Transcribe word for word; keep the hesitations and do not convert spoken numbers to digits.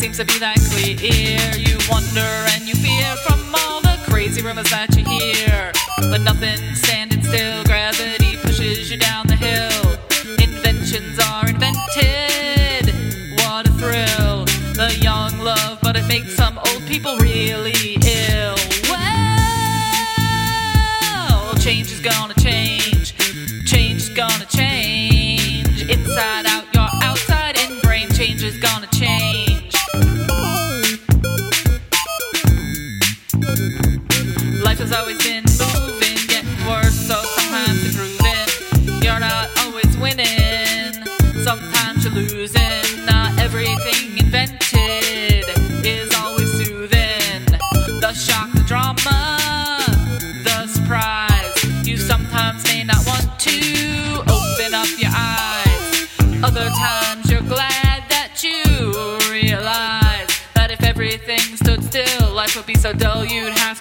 seems to be that clear. You wonder and you fear from all the crazy rumors that you hear, but nothing's standing still. Gravity pushes you down the hill. Inventions are invented. What a thrill. The young love, but it makes some old people really ill. Well, change is gonna change. Change is gonna change. Inside out, your outside in brain. Change is gonna change. Life has always been moving, getting worse, so sometimes improving. You're not always winning, sometimes you're losing. Not everything invented is always soothing. The shock, the drama, the surprise. You sometimes may not want to open up your eyes. Other times you're glad that you realize that if everything stood still, life would be so dull you'd have